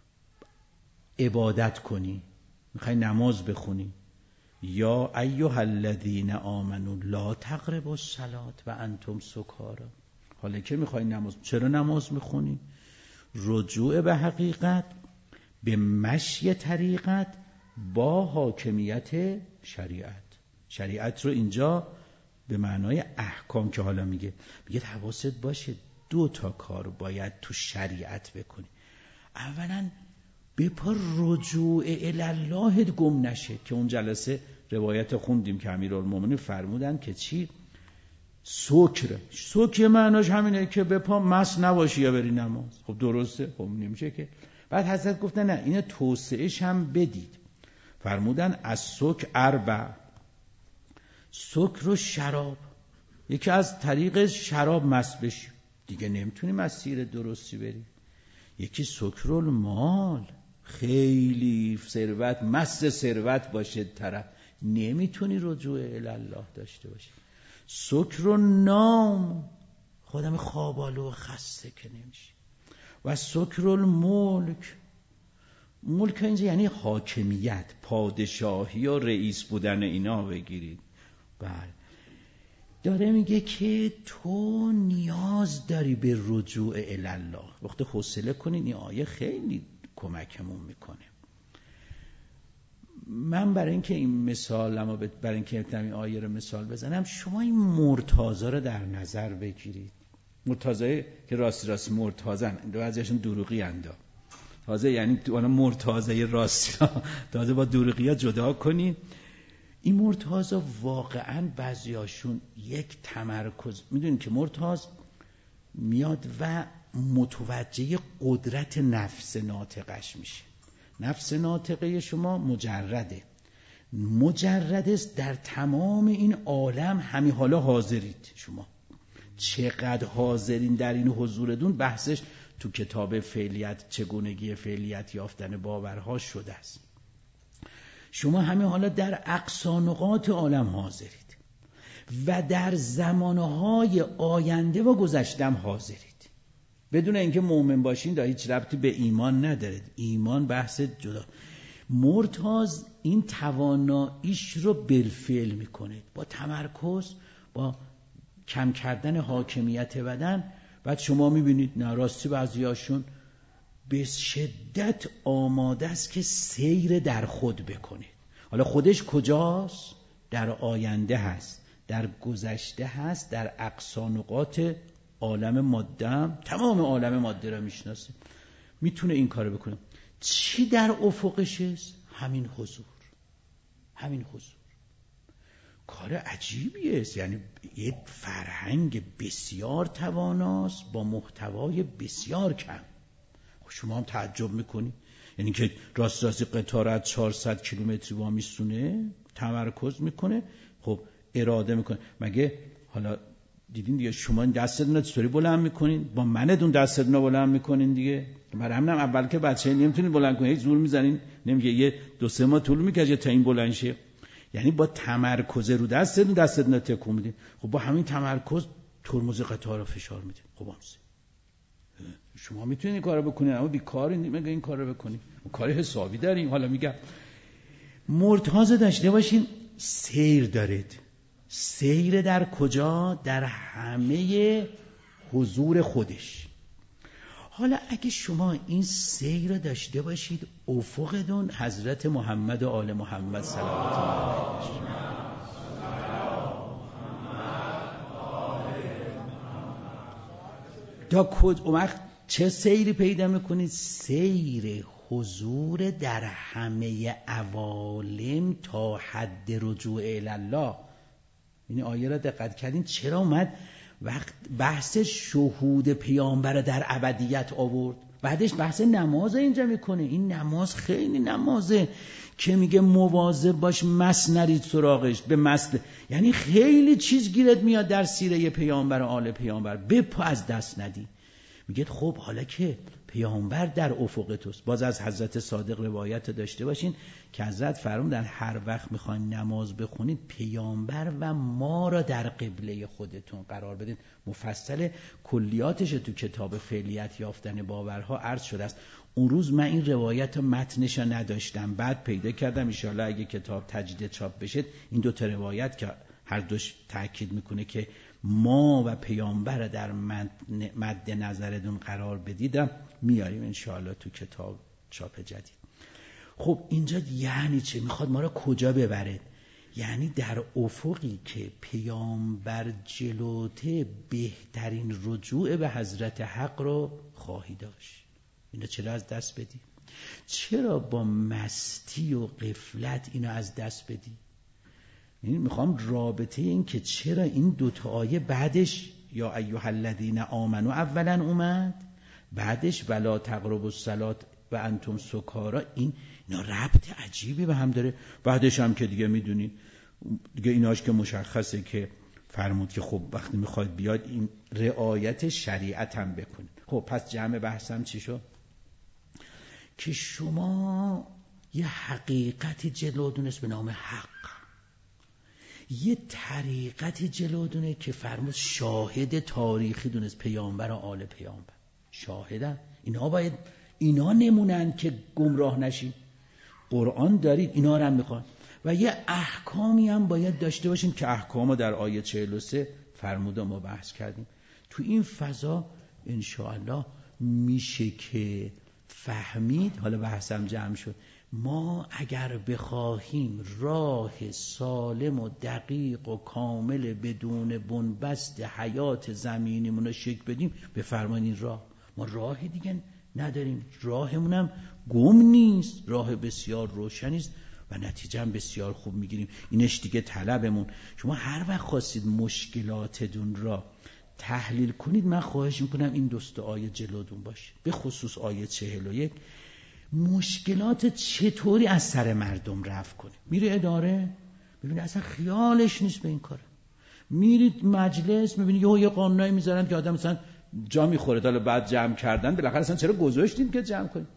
Speaker 1: عبادت کنی، میخوای نماز بخونی، یا ایها الذین آمنو لا تقربوا الصلاة و انتم سکارا. حالا که میخوای نماز، چرا نماز میخونی؟ رجوع به حقیقت، به مشی طریقت با حاکمیت شریعت. شریعت رو اینجا به معنای احکام که حالا میگه میگه حواست باشه دو تا کار باید تو شریعت بکنی. اولا بپا رجوع الله گم نشه. که اون جلسه روایت خوندیم که امیرالمومنین فرمودن که چی؟ سکر. سکر معناش همینه که بپا مست نباشی یا بری نماز. خب درسته؟ خب نمیشه که. بعد حضرت گفتن نه، اینه توسعهش هم بدید. فرمودن از سکر اربع، سکر و شراب. یکی از طریق شراب مست بشی، دیگه نمیتونی مسیر درستی بری. یکی سکر المال، خیلی ثروت، مست ثروت باشه طرف، نمیتونی رجوع الله داشته باشی. سکر النوم، خودم خوابالو و خسته که نمیشه. و سکر الملک، ملک اینجا یعنی حاکمیت، پادشاهی و رئیس بودن اینا بگیرید. بله، داره میگه که تو نیاز داری به رجوع الله. وقتی حوصله کنید این آیه خیلی کمکمون میکنه. من برای اینکه این مثالمو برای اینکه این آیه رو مثال بزنم، شما این مرتضی رو در نظر بگیرید. مرتضی که راستی راستی مرتضن، بعضیشون دروغی اندا. تازه یعنی والا مرتضی راستی تازه با دروغی ها جدا کنی. این مرتضی واقعا بعضیاشون یک تمرکز، میدونید که مرتضی میاد و متوجه قدرت نفس ناطقش میشه. نفس ناطقه شما مجرده، مجرد است در تمام این عالم همین حالا حاضرید. شما چقدر حاضرین در این حضورتون بحثش تو کتاب فعلیت، چگونگی فعلیت یافتن باورها شده است. شما همین حالا در اقصا نقاط عالم حاضرید و در زمانهای آینده و گذشتم حاضرید. بدون اینکه مؤمن باشین دا هیچ ربطی به ایمان ندارد. ایمان بحث جدا. مرتضی این تواناییش رو بالفعل میکنه، با تمرکز، با کم کردن حاکمیت بدن. بعد شما میبینید نراستی بعضیاشون به شدت آماده است که سیر در خود بکنه. حالا خودش کجاست؟ در آینده هست، در گذشته هست، در اقصا نقاط عالم ماده، تمام عالم ماده را میشناسه، میتونه این کارو بکنه. چی در افقش است؟ همین حضور، همین حضور. کار عجیبی است. یعنی یک فرهنگ بسیار تواناست با محتوای بسیار کم. شما هم تعجب میکنی، یعنی که راست راستی قطار از چهارصد کیلومتری وامیستونه، تمرکز میکنه، خب اراده میکنه. مگه حالا دیدین دیگه شما دستتون رو چطوری بلند میکنین؟ با منتون دستتون رو بلند میکنین دیگه. برای همین هم اول که بچه نمیتونین بلند کنین، هیچ زور میزنین، نمیگه یه دو سه ماه طول میکشه تا این بلند شه. یعنی با تمرکز رو دستتون دستتون رو تکون میدین. خب با همین تمرکز ترمز قطار رو فشار میدین. خب همسه شما میتونید این کارو بکنید، اما بیکار میگه این کارو بکنید، کار حسابی داریم. حالا میگم مرتضی داشته باشین سیر دارید. سیر در کجا؟ در همه حضور خودش. حالا اگه شما این سیر داشته باشید، افقتون حضرت محمد و آل محمد صلوات الله علیه تا کجا چه سیری پیدا میکنید؟ سیر حضور در همه عوالم تا حد رجوع الله. این آیه را دقت کردین چرا اومد وقت بحث شهود پیامبر در ابدیت آورد؟ بعدش بحث نماز اینجا میکنه. این نماز خیلی نمازه که میگه مواظب باش مست نرید سراغش، به مست، یعنی خیلی چیز گیرت میاد در سیره پیامبر و آل پیامبر، بپا از دست ندی. میگه خب حالا که پیامبر در افق توست. باز از حضرت صادق روایت داشته باشین که حضرت فرمودن هر وقت میخواین نماز بخونید پیامبر و ما را در قبله خودتون قرار بدین. مفصل کلیاتش تو کتاب فعلیت یافتن باورها عرض شده است. اون روز من این روایت متنش نداشتم، بعد پیدا کردم. ان شاءالله اگه کتاب تجدید چاپ بشه این دو تا روایت که هر دوش تاکید میکنه که ما و پیامبر در مد نظرتون قرار بدیدم میاریم انشاءالله تو کتاب چاپ جدید. خب اینجا یعنی چه؟ میخواد ما را کجا ببره؟ یعنی در افقی که پیامبر جلوته بهترین رجوع به حضرت حق رو خواهی داشت. اینو چرا از دست بدی؟ چرا با مستی و غفلت اینو از دست بدی؟ یعنی میخوام رابطه این که چرا این دوتا آیه بعدش یا ایها الذین آمنوا اولا اومد، بعدش ولا تقربوا الصلاة و انتم سکارا، این اینا ربط عجیبی به هم داره. بعدش هم که دیگه میدونین دیگه ایناش که مشخصه که فرمود که خب وقتی میخواید بیاد این رعایت شریعت هم بکنید. خب پس جمع بحثم چی شد؟ که شما یه حقیقتی جلو دونست به نام حق، یه طریقتی جلو دونه که فرمود شاهد تاریخی دونست، پیامبر و آل پیامبر شاهدن. اینا باید اینا نمونن که گمراه نشین. قرآن دارید، اینا رو هم میخوان و یه احکامی هم باید داشته باشیم که احکامو در آیه چهل و سه فرموده ما بحث کردیم. تو این فضا انشاءالله میشه که فهمید. حالا بحثم جمع شد. ما اگر بخواهیم راه سالم و دقیق و کامل بدون بنبست حیات زمینیمون رو شکل بدیم، بفرمایید راه. ما راه دیگه نداریم، راهمونم گم نیست، راه بسیار روشنی است و نتیجه هم بسیار خوب میگیریم. اینش دیگه طلبمون. شما هر وقت خواستید مشکلاتتون را تحلیل کنید، من خواهش میکنم این دوست آیه جلودون باشه، به خصوص آیه چهل و یک. مشکلات چطوری از سر مردم رفع کنید. میری اداره ببینید اصلا خیالش نیست به این کار، میرید مجلس میبینید یه یه قانونایی میذارن که آدم مثلا جا میخوره، حالا بعد جمع کردن بالاخره اصلا چرا گذاشتین که جمع کنید.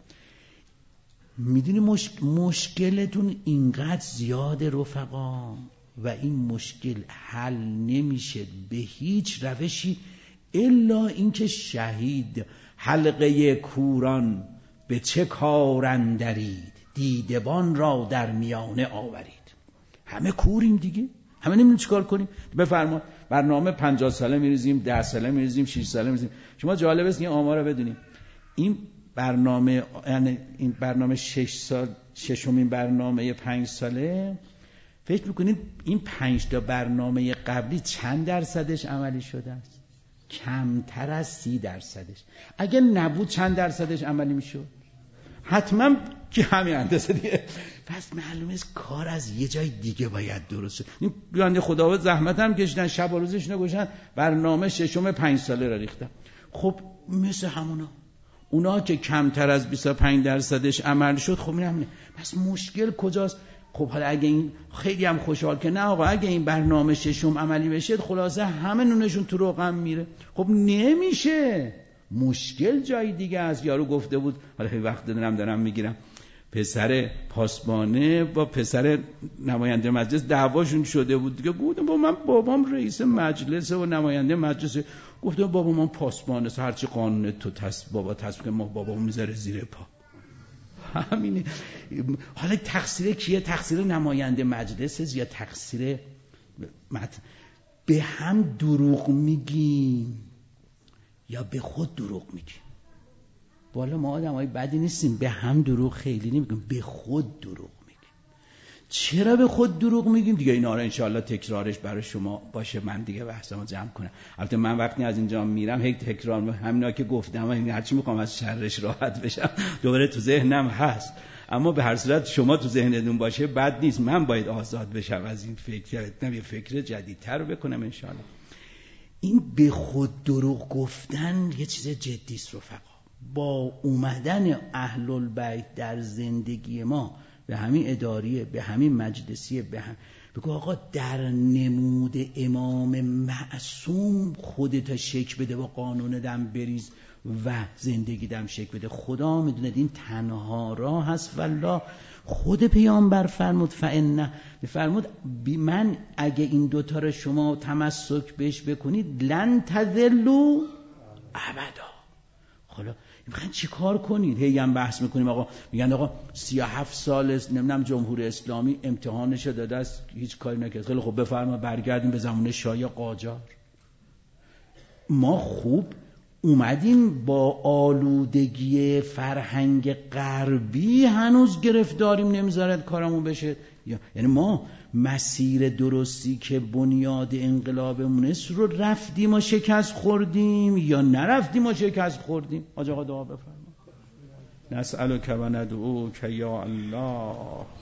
Speaker 1: میدونی مشک... مشکلتون اینقدر زیاده رفقا و این مشکل حل نمیشه به هیچ روشی الا اینکه شهید حلقه کوران به چه کار اندرید، دیدبان را در میانه آورید. همه کوریم دیگه، همه نمیدونیم چیکار کنیم. بفرما برنامه پنجاه ساله میریزیم، ده ساله میریزیم، شش ساله میریزیم. شما جالب است این آمار رو بدونیم. این برنامه یعنی این برنامه شش سال، ششمین برنامه پنج ساله، فکر میکنید این پنج تا برنامه قبلی چند درصدش عملی شده است؟ کمتر از سی درصدش. اگه نبود چند درصدش عملی میشد؟ حتما که همین اندازه دیگه. پس معلومه است کار از یه جای دیگه باید درست شه. این بنده خداوند زحمت هم کشیدن، شب و روزش نگوشن، برنامه ششم پنج ساله را ریختن. خب مثل همونا اونا که کمتر از بیست و پنج درصدش عمل شد، خب این همینه. پس مشکل کجاست؟ خب حالا اگه این خیلی هم خوشحال که نه آقا اگه این برنامه ششم عملی بشه خلاصه همه نونشون تو رقم میره. خب نمیشه، مشکل جای دیگه است. یارو گفته بود، حالا وقت دارم دارم میگیرم، پسر پاسبانه با پسر نماینده مجلس دعواشون شده بود دیگه. گفتم با من بابام رئیس مجلس و نماینده مجلس، گفتم بابا من پاسبانه، هرچی قانون تو تص... بابا تصویب ما بابا میذاره زیر پا. همینه. حالا تقصیر کیه؟ تقصیر نماینده مجلس یا تقصیر مت... به هم دروغ میگیم یا به خود دروغ میگیم؟ بالا ما آدمای بدی نیستیم، به هم دروغ خیلی نمیگیم، به خود دروغ میگیم. چرا به خود دروغ میگیم؟ دیگه اینا رو انشاءالله تکرارش برای شما باشه، من دیگه بحثمو جمع کنم. البته من وقتی از اینجا میرم هی تکرار میکنم همینا که گفتم، هرچی میخوام از شرش راحت بشم دوباره تو ذهنم هست، اما به هر صورت شما تو ذهنتون باشه بد نیست. من باید آزاد بشم از این فکر، نه یه فکر جدیدتر بکنم انشاءالله. این به خود دروغ گفتن یه چیز جدی است رفقا. با اومدن اهل البیت در زندگی ما، به همین اداریه، به همین مجلسیه، به هم بگو آقا در نمود امام معصوم خودت شک بده و قانون دم بریز و زندگی دم شک بده. خدا میدونه این تنها راه هست. والله خود پیامبر فرمود فإن فرمود من اگه این دوتا رو شما تمسک بهش بکنید لن تذلوا ابدا. حالا میخواین چی کار کنید؟ هی هم بحث میکنیم آقا، میگن آقا سی و هفت سال نمیدونم جمهوری اسلامی امتحانش داده است هیچ کاری نکرد. خیلی خب بفرما برگردیم به زمان شاه یا قاجار. ما خوب اومدیم با آلودگی فرهنگ غربی هنوز گرفتاریم نمیذارد کارمون بشه. یعنی ما مسیر درستی که بنیاد انقلابمون است رو رفتیم و شکست خوردیم یا نرفتیم و شکست خوردیم؟ حاج آقا دعا بفرما. نسألك و ندعوك یا الله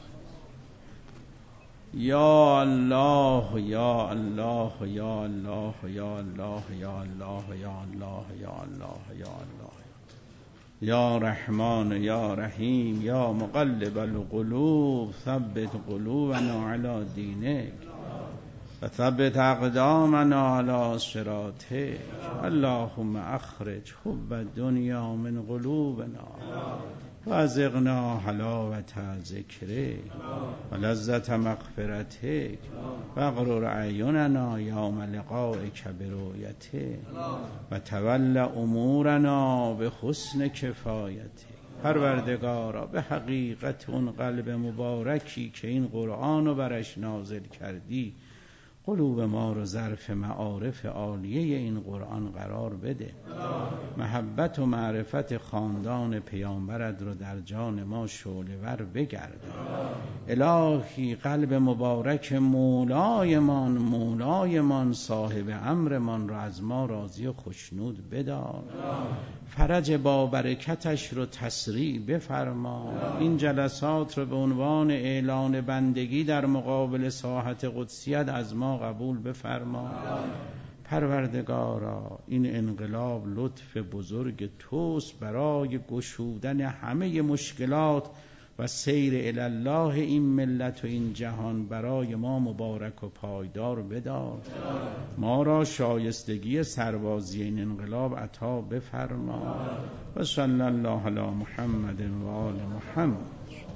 Speaker 1: یا الله یا الله یا الله یا الله یا الله یا الله یا الله یا الله یا رحمان یا رحیم یا مقلب القلوب ثبت قلوبنا علی دینک و ثبت اقدامنا علی صراطک اللهم اخرج حب الدنیا من قلوبنا و ازغنا حلاوت ذکرک و لذت مغفرتک و اغرر اعیننا یوم لقائک برؤیتک و تول امورنا به حسن کفایتک. پروردگارا به حقیقت اون قلب مبارکی که این قرآن رو برش نازل کردی قلوب ما رو ظرف معارف عالیه این قرآن قرار بده. محبت و معرفت خاندان پیامبرت رو در جان ما شعله ور بگرده. الهی قلب مبارک مولایمان مولایمان صاحب امرمان رو از ما راضی و خشنود بدار. فرج با برکتش رو تسریع بفرما. این جلسات رو به عنوان اعلان بندگی در مقابل ساحت قدسیت از ما قبول بفرما. پروردگارا این انقلاب لطف بزرگ توست برای گشودن همه مشکلات و سیر الالله این ملت و این جهان برای ما مبارک و پایدار بدار. ما را شایستگی سربازی این انقلاب عطا بفرما. و صلی الله علی محمد و آل محمد.